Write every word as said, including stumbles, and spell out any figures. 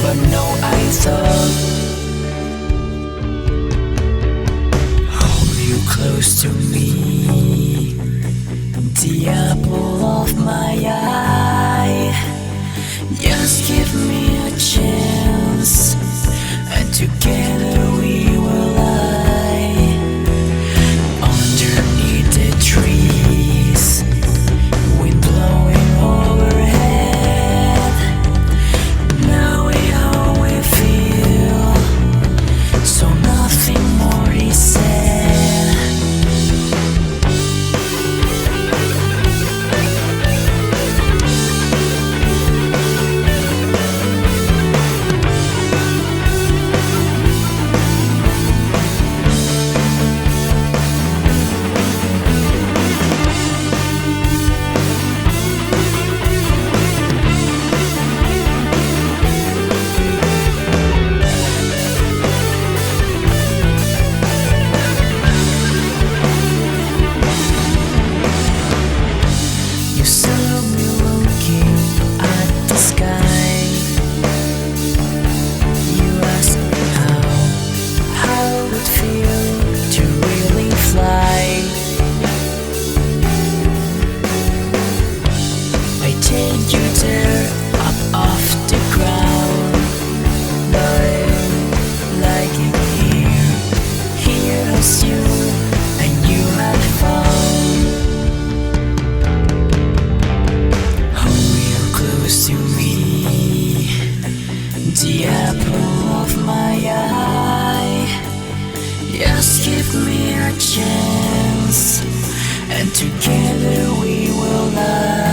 never know, I thought. Hold you close to me, the apple of my eye. Just give me a chance, and together we will lie underneath the trees, wind blowing overhead, knowing how we feel, so nothing more is said. You saw me looking at the sky. You asked me how, how it would feel to really fly. I take you there, up off the ground. Like, like it here, here was you, and you had found. Close to me, the apple of my eye. Just give me a chance, and together we will lie.